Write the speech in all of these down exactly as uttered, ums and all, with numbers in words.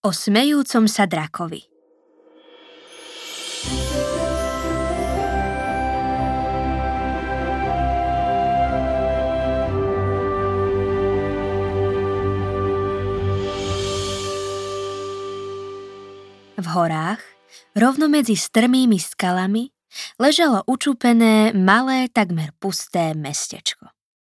O smejúcom sa drakovi. V horách, rovno medzi strmými skalami, ležalo učúpené, malé, takmer pusté mestečko.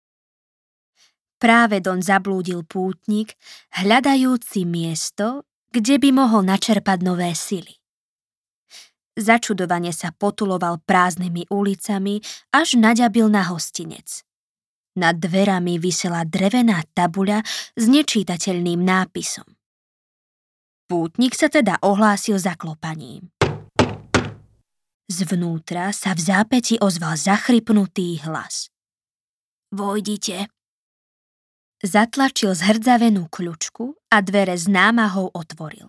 Práve doň zablúdil pútnik, hľadajúci miesto, kde by mohol načerpať nové sily. Začudovane sa potuloval prázdnymi ulicami, až naďabil na hostinec. Nad dverami visela drevená tabuľa s nečítateľným nápisom. Pútnik sa teda ohlásil zaklopaním. Zvnútra sa v zápäti ozval zachrypnutý hlas. Vojdite. Zatlačil zhrdzavenú kľučku a dvere s námahou otvoril.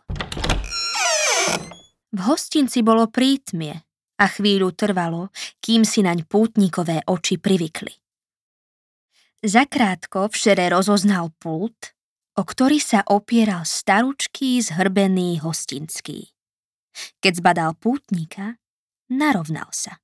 V hostinci bolo prítmie a chvíľu trvalo, kým si naň pútnikové oči privykli. Zakrátko všere rozoznal pult, o ktorý sa opieral staručký zhrbený hostinský. Keď zbadal pútnika, narovnal sa.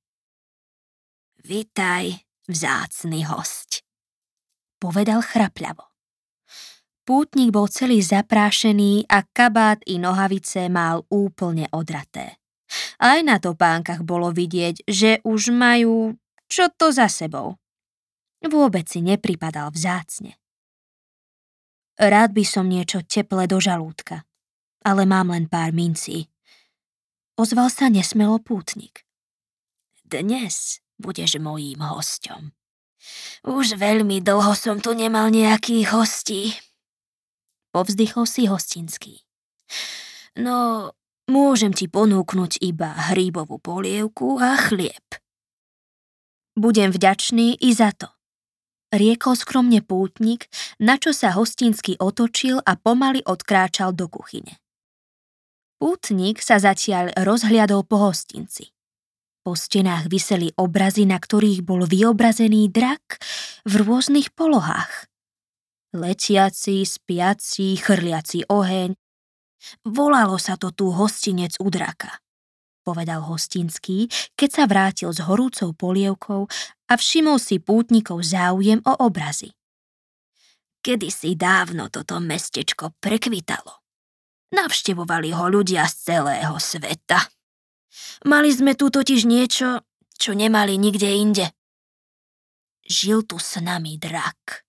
Vitaj, vzácny hosť, povedal chrapľavo. Pútnik bol celý zaprášený a kabát i nohavice mal úplne odraté. Aj na topánkach bolo vidieť, že už majú čo to za sebou. Vôbec si nepripadal vzácne. Rád by som niečo teplé do žalúdka, ale mám len pár mincí. Ozval sa nesmelo pútnik. Dnes budeš mojím hosťom. Už veľmi dlho som tu nemal nejakých hostí. Povzdychol si hostinský. No, môžem ti ponúknuť iba hríbovú polievku a chlieb. Budem vďačný i za to, riekol skromne pútnik, na čo sa hostinský otočil a pomaly odkráčal do kuchyne. Pútnik sa zatiaľ rozhliadol po hostinci. Po stenách viseli obrazy, na ktorých bol vyobrazený drak v rôznych polohách. Letiaci, spiaci, chrliaci oheň. Volalo sa to tu hostinec u draka, povedal hostinský, keď sa vrátil s horúcou polievkou a všimol si pútnikov záujem o obrazy. Kedysi dávno toto mestečko prekvitalo. Navštevovali ho ľudia z celého sveta. Mali sme tu totiž niečo, čo nemali nikde inde. Žil tu s nami drak.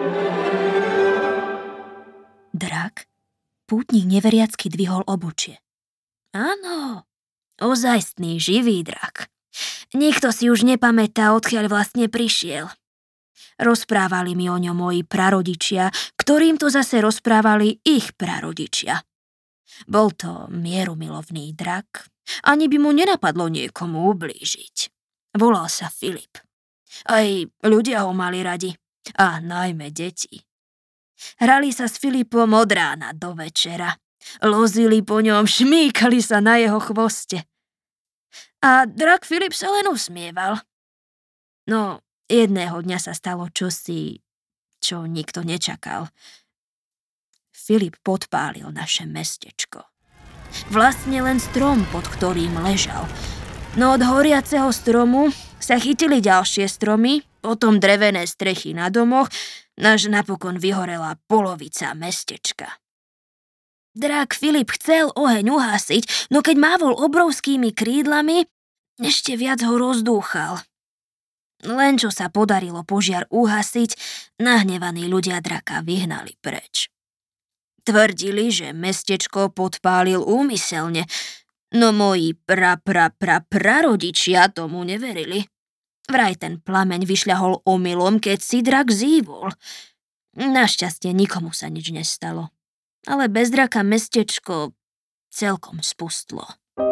Drak? Pútnik neveriacky dvihol obočie. Áno, ozajstný živý drak. Nikto si už nepamätá, odkiaľ vlastne prišiel. Rozprávali mi o ňom moji prarodičia, ktorým to zase rozprávali ich prarodičia. Bol to mierumilovný drak, ani by mu nenapadlo niekomu ublížiť. Volal sa Filip. Aj ľudia ho mali radi, a najmä deti. Hrali sa s Filipom od rána do večera. Lozili po ňom, šmýkali sa na jeho chvoste. A drak Filip sa len usmieval. No, jedného dňa sa stalo čosi, čo nikto nečakal. Filip podpálil naše mestečko. Vlastne len strom, pod ktorým ležal. No od horiaceho stromu sa chytili ďalšie stromy, potom drevené strechy na domoch, až napokon vyhorela polovica mestečka. Drak Filip chcel oheň uhasiť, no keď mávol obrovskými krídlami, ešte viac ho rozdúchal. Len čo sa podarilo požiar uhasiť, nahnevaní ľudia draka vyhnali preč. Tvrdili, že mestečko podpálil úmyselne, no moji pra pra pra prarodičia tomu neverili. Vraj ten plameň vyšľahol omylom, keď si drak zývol. Našťastie nikomu sa nič nestalo, ale bez draka mestečko celkom spustlo.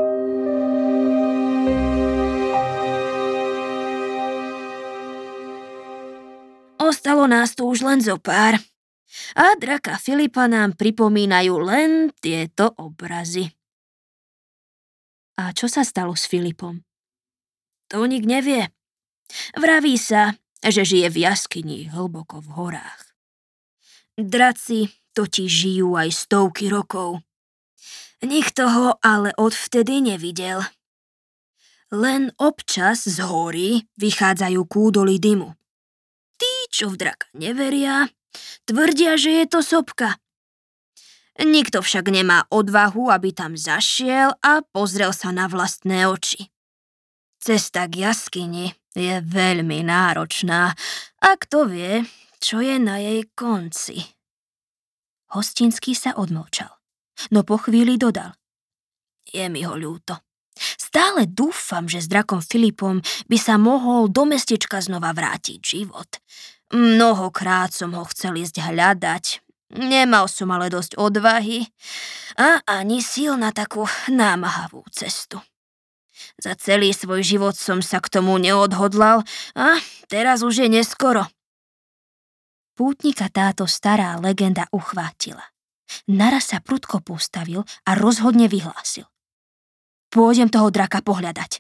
Ostalo nás tu už len zo pár. A draka Filipa nám pripomínajú len tieto obrazy. A čo sa stalo s Filipom? To nik nevie. Vraví sa, že žije v jaskyni hlboko v horách. Draci totiž žijú aj stovky rokov. Nikto ho ale odvtedy nevidel. Len občas z hory vychádzajú kúdoly dymu. Tí, čo v draka neveria, tvrdia, že je to sopka. Nikto však nemá odvahu, aby tam zašiel a pozrel sa na vlastné oči. Cesta k jaskyni je veľmi náročná a kto vie, čo je na jej konci. Hostinský sa odmlčal, no po chvíli dodal. Je mi ho ľúto. Stále dúfam, že s drakom Filipom by sa mohol do mestečka znova vrátiť život. Mnohokrát som ho chcel ísť hľadať. Nemal som ale dosť odvahy a ani síl na takú námahavú cestu. Za celý svoj život som sa k tomu neodhodlal a teraz už je neskoro. Pútnika táto stará legenda uchvátila. Naraz sa prudko postavil a rozhodne vyhlásil. Pôjdem toho draka pohľadať.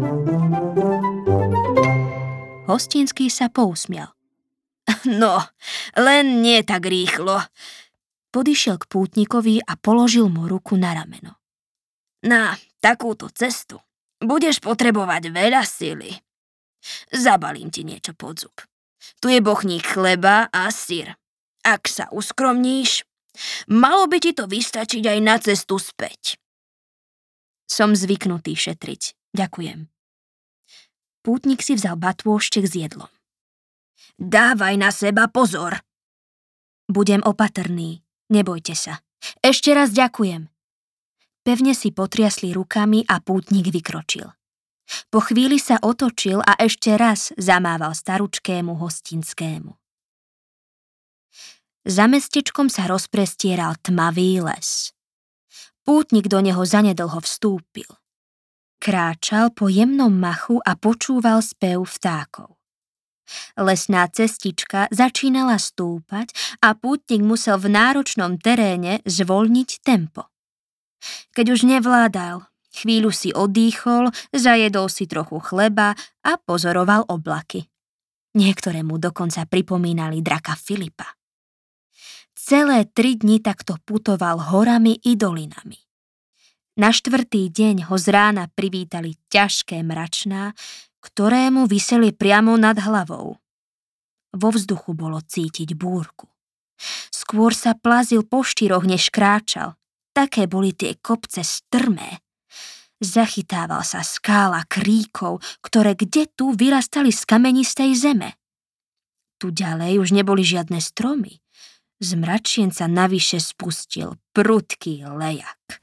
Hostinský sa pousmial. No, len nie tak rýchlo. Podišiel k pútnikovi a položil mu ruku na rameno. Na takúto cestu budeš potrebovať veľa sily. Zabalím ti niečo pod zub. Tu je bochník chleba a syr. Ak sa uskromníš, malo by ti to vystačiť aj na cestu späť. Som zvyknutý šetriť. Ďakujem. Pútnik si vzal batôštek s jedlom. Dávaj na seba pozor. Budem opatrný. Nebojte sa. Ešte raz ďakujem. Pevne si potriasli rukami a pútnik vykročil. Po chvíli sa otočil a ešte raz zamával staručkému hostinskému. Za mestečkom sa rozprestieral tmavý les. Pútnik do neho zanedlho vstúpil. Kráčal po jemnom machu a počúval spev vtákov. Lesná cestička začínala stúpať a pútnik musel v náročnom teréne zvolniť tempo. Keď už nevládal, chvíľu si odýchol, zajedol si trochu chleba a pozoroval oblaky. Niektoré mu dokonca pripomínali draka Filipa. Celé tri dni takto putoval horami i dolinami. Na štvrtý deň ho z rána privítali ťažké mračná, ktoré mu viseli priamo nad hlavou. Vo vzduchu bolo cítiť búrku. Skôr sa plazil po štyroch, než kráčal. Také boli tie kopce strmé. Zachytával sa skála kríkov, ktoré kde tu vyrastali z kamenistej zeme. Tu ďalej už neboli žiadne stromy. Z mračienca navyše spustil prudký lejak.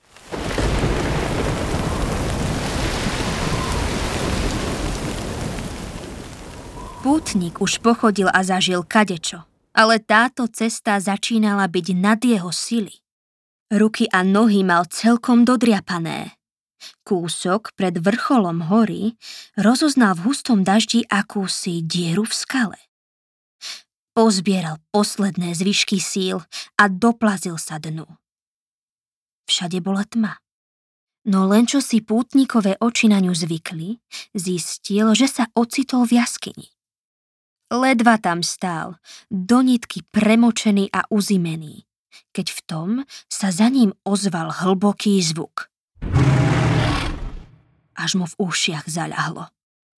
Pútnik už pochodil a zažil kadečo, ale táto cesta začínala byť nad jeho sily. Ruky a nohy mal celkom dodriapané. Kúsok pred vrcholom hory rozoznal v hustom daždi akúsi dieru v skale. Pozbieral posledné zvyšky síl a doplazil sa dnu. Všade bola tma. No len čo si pútnikové oči na ňu zvykli, zistil, že sa ocitol v jaskyni. Ledva tam stál, do nitky premočený a uzimený, keď v tom sa za ním ozval hlboký zvuk. Až mu v ušiach zaľahlo.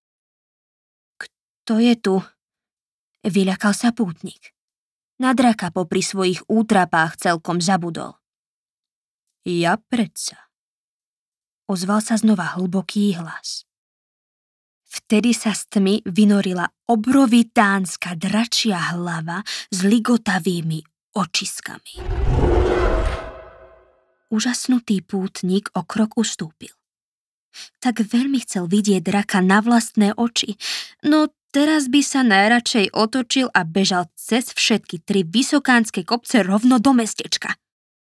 Kto je tu? Vyľakal sa pútnik. Na draka popri svojich útrapách celkom zabudol. Ja predsa. Ozval sa znova hlboký hlas. Vtedy sa z tmy vynorila obrovitánska dračia hlava s ligotavými očiskami. Úžasnutý pútnik o krok ustúpil. Tak veľmi chcel vidieť draka na vlastné oči, no teraz by sa najradšej otočil a bežal cez všetky tri vysokánske kopce rovno do mestečka.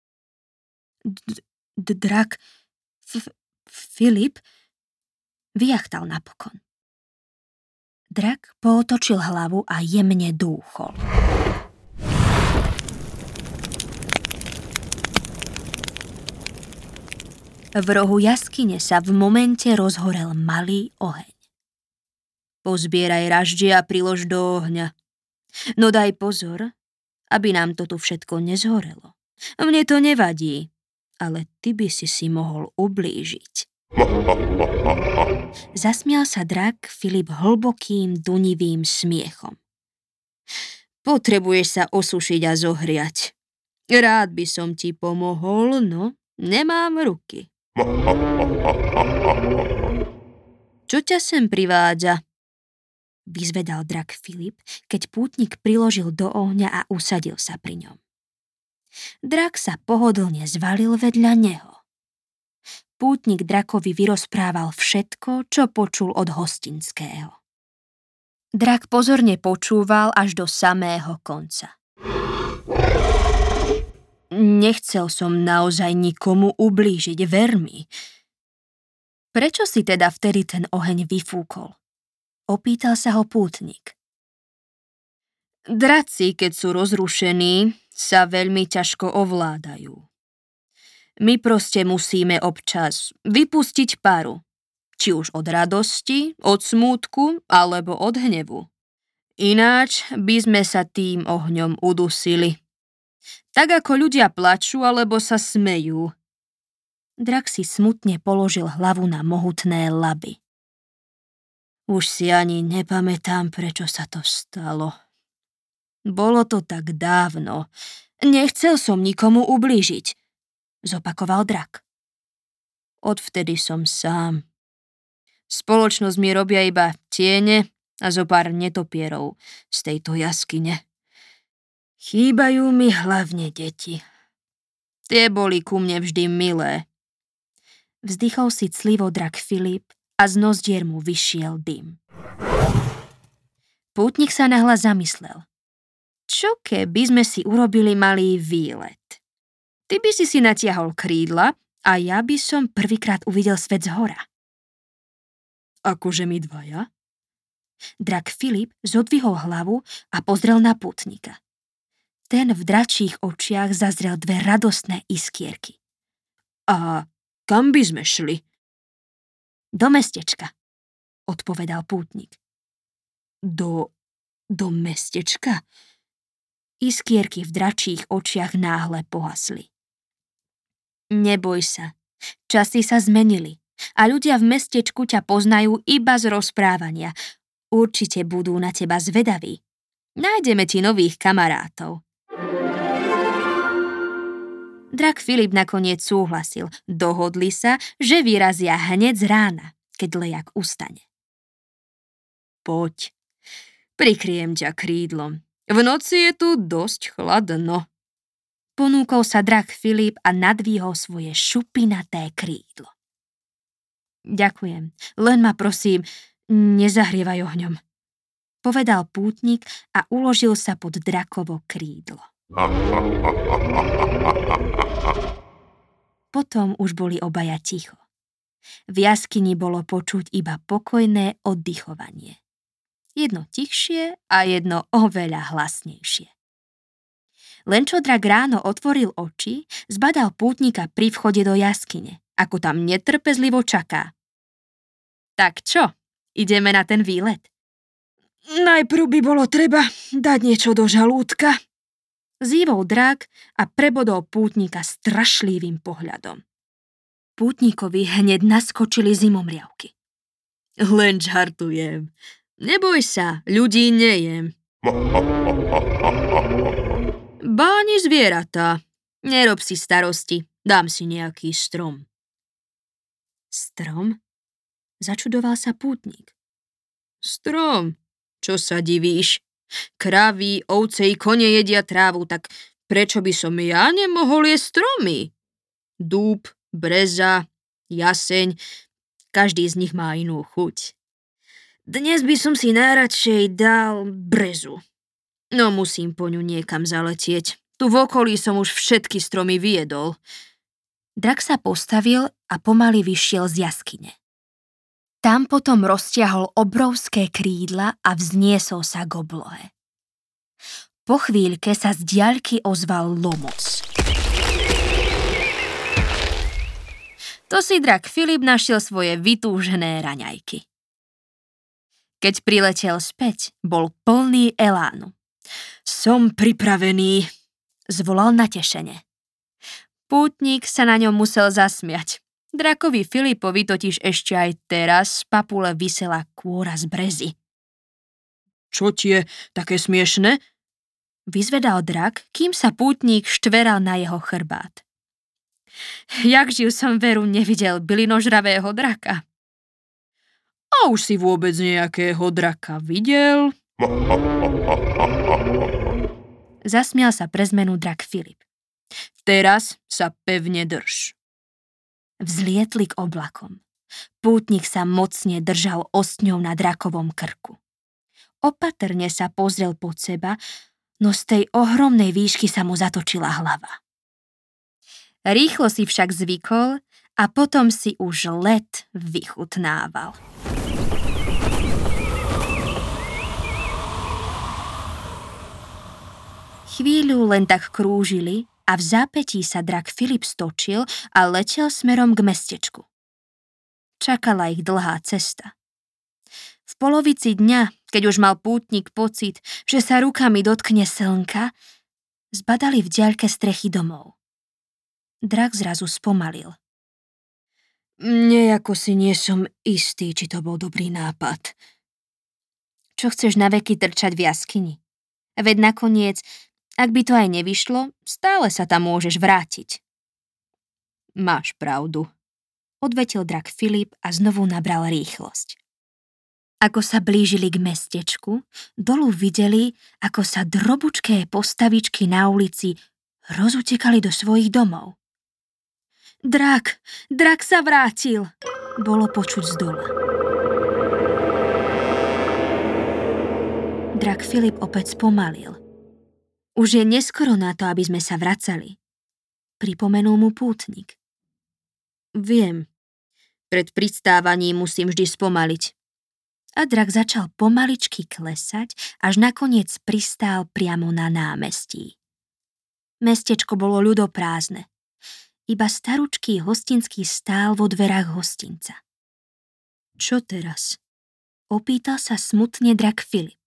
Drak Filip vyjachtal napokon. Drak pootočil hlavu a jemne dúchol. V rohu jaskyne sa v momente rozhorel malý oheň. Pozbieraj raždie a prilož do ohňa. No daj pozor, aby nám to tu všetko nezhorelo. Mne to nevadí. ale ty by si si mohol ublížiť. Zasmial sa drak Filip hlbokým, dunivým smiechom. Potrebuješ sa osušiť a zohriať. Rád by som ti pomohol, no nemám ruky. Čo ťa sem privádza? Vyzvedal drak Filip, keď pútnik priložil do ohňa a usadil sa pri ňom. Drak sa pohodlne zvalil vedľa neho. Pútnik drakovi vyrozprával všetko, čo počul od hostinského. Drak pozorne počúval až do samého konca. Nechcel som naozaj nikomu ublížiť, ver mi. Prečo si teda vtedy ten oheň vyfúkol? Opýtal sa ho pútnik. Draci, keď sú rozrušení, sa veľmi ťažko ovládajú. My proste musíme občas vypustiť paru, či už od radosti, od smútku, alebo od hnevu. Ináč by sme sa tým ohňom udusili. Tak ako ľudia plačú, alebo sa smejú. Drak si smutne položil hlavu na mohutné laby. Už si ani nepamätám, prečo sa to stalo. Bolo to tak dávno. Nechcel som nikomu ublížiť, zopakoval drak. Odvtedy som sám. Spoločnosť mi robia iba tiene a zo pár netopierov z tejto jaskyne. Chýbajú mi hlavne deti. Tie boli ku mne vždy milé. Vzdychol si clivo drak Filip a z nozdier mu vyšiel dym. Pútnik sa nahlas zamyslel. Čo keby sme si urobili malý výlet? Ty by si si natiahol krídla a ja by som prvýkrát uvidel svet zhora. Akože my dvaja? Drak Filip zodvihol hlavu a pozrel na pútnika. Ten v dračích očiach zazrel dve radostné iskierky. A kam by sme šli? Do mestečka, odpovedal pútnik. Do... do mestečka? Iskierky v dračích očiach náhle pohasli. Neboj sa, časy sa zmenili a ľudia v mestečku ťa poznajú iba z rozprávania. Určite budú na teba zvedaví. Nájdeme ti nových kamarátov. Drak Filip nakoniec súhlasil. Dohodli sa, že vyrazia hneď z rána, keď lejak ustane. Poď, prikryjem ťa krídlom. V noci je tu dosť chladno. Ponúkol sa drak Filip a nadvíhol svoje šupinaté krídlo. Ďakujem, len ma prosím, nezahrievaj ohňom, povedal pútnik a uložil sa pod drakovo krídlo. Potom už boli obaja ticho. V jaskyni bolo počuť iba pokojné oddychovanie. Jedno tichšie a jedno oveľa hlasnejšie. Len čo drak ráno otvoril oči, zbadal pútnika pri vchode do jaskyne, ako tam netrpezlivo čaká. Tak čo, ideme na ten výlet? Najprv by bolo treba dať niečo do žalúdka, zývol drak a prebodol pútnika strašlivým pohľadom. Pútnikovi hneď naskočili zimomriavky. Len žartujem. Neboj sa, ľudí nejem. Báni zvieratá. Nerob si starosti, dám si nejaký strom. Strom? Začudoval sa pútnik. Strom? Čo sa divíš? Kravy, ovce i kone jedia trávu, tak prečo by som ja nemohol jesť stromy? Dúb, breza, jaseň, každý z nich má inú chuť. Dnes by som si najradšej dal brezu. No musím po ňu niekam zaletieť. Tu v okolí som už všetky stromy vyjedol. Drak sa postavil a pomaly vyšiel z jaskyne. Tam potom roztiahol obrovské krídla a vzniesol sa k oblohe. Po chvíľke sa z diaľky ozval lomoc. To si drak Filip našiel svoje vytúžené raňajky. Keď priletel späť, bol plný elánu. Som pripravený, zvolal natešene. Pútnik sa na ňom musel zasmiať. Drakovi Filipovi totiž ešte aj teraz z papule visela kôra z brezy. Čo ti je také smiešne? Vyzvedal drak, kým sa pútnik štveral na jeho chrbát. Jak živ som veru nevidel bylinožravého draka. A už si vôbec nejakého draka videl? Zasmial sa pre zmenu drak Filip. Teraz sa pevne drž. Vzlietli k oblakom. Pútnik sa mocne držal ostňou na drakovom krku. Opatrne sa pozrel pod seba, no z tej ohromnej výšky sa mu zatočila hlava. Rýchlo si však zvykol a potom si už let vychutnával. Chvíľu len tak krúžili a v zápätí sa drak Filip stočil a letel smerom k mestečku. Čakala ich dlhá cesta. V polovici dňa, keď už mal pútnik pocit, že sa rukami dotkne slnka, zbadali v diaľke strechy domov. Drak zrazu spomalil. Nejako si nie som istý, či to bol dobrý nápad. Čo chceš naveky trčať v jaskyni? Veď nakoniec, ak by to aj nevyšlo, stále sa tam môžeš vrátiť. Máš pravdu, odvetil drak Filip a znovu nabral rýchlosť. Ako sa blížili k mestečku, dolu videli, ako sa drobučké postavičky na ulici rozutekali do svojich domov. Drak, drak sa vrátil, bolo počuť z dola. Drak Filip opäť spomalil. Už je neskoro na to, aby sme sa vracali, pripomenul mu pútnik. Viem, pred pristávaním musím vždy spomaliť. A drak začal pomaličky klesať, až nakoniec pristál priamo na námestí. Mestečko bolo ľudoprázdne. Iba staručký hostinský stál vo dverách hostinca. Čo teraz? Opýtal sa smutne drak Filip.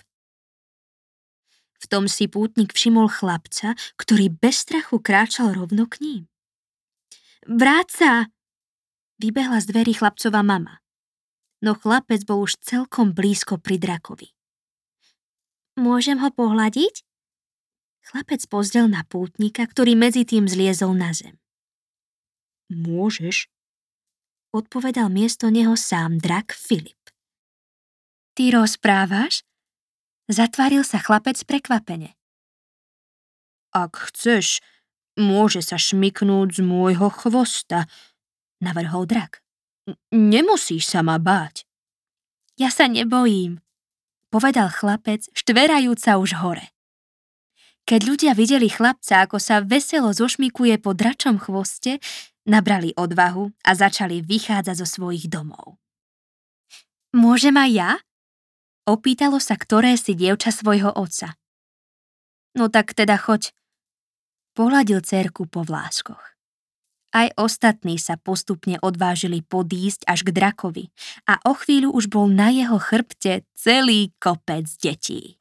V tom si pútnik všimol chlapca, ktorý bez strachu kráčal rovno k ním. Vráť sa! Vybehla z dverí chlapcova mama. No chlapec bol už celkom blízko pri drakovi. Môžem ho pohľadiť? Chlapec pozrel na pútnika, ktorý medzi tým zliezol na zem. Môžeš, odpovedal miesto neho sám drak Filip. Ty rozprávaš? Zatváril sa chlapec prekvapene. Ak chceš, môže sa šmyknúť z môjho chvosta, navrhol drak. Nemusíš sa ma báť. Ja sa nebojím, povedal chlapec, štverajúca už hore. Keď ľudia videli chlapca, ako sa veselo zošmykuje po dračom chvoste, nabrali odvahu a začali vychádzať zo svojich domov. Môžem aj ja? Opýtalo sa ktoré si dievča svojho otca. No tak teda choď. Pohľadil dcérku po vláskoch. Aj ostatní sa postupne odvážili podísť až k drakovi a o chvíľu už bol na jeho chrbte celý kopec detí.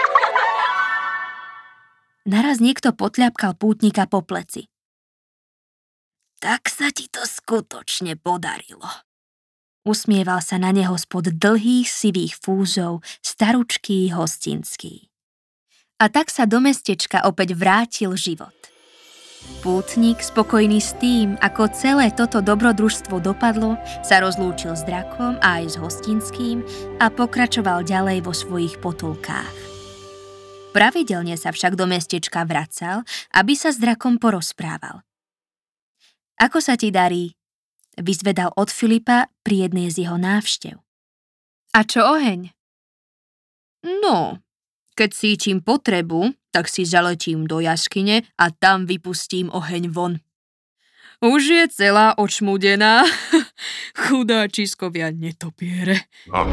Naraz niekto potľapkal pútnika po pleci. Tak sa ti to skutočne podarilo. Usmieval sa na neho spod dlhých sivých fúzov staručký hostinský. A tak sa do mestečka opäť vrátil život. Pútnik, spokojný s tým, ako celé toto dobrodružstvo dopadlo, sa rozlúčil s drakom a aj s hostinským a pokračoval ďalej vo svojich potulkách. Pravidelne sa však do mestečka vracal, aby sa s drakom porozprával. Ako sa ti darí? Vyzvedal od Filipa pri jednej z jeho návštev. A čo oheň? No, keď cítim potrebu, tak si zaletím do jaskyne a tam vypustím oheň von. Už je celá očmudená. Chudáčiskovia netopiere.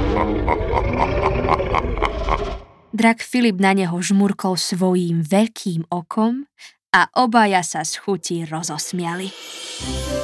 Drak Filip na neho žmurkol svojím veľkým okom a obaja sa z chuti rozosmiali.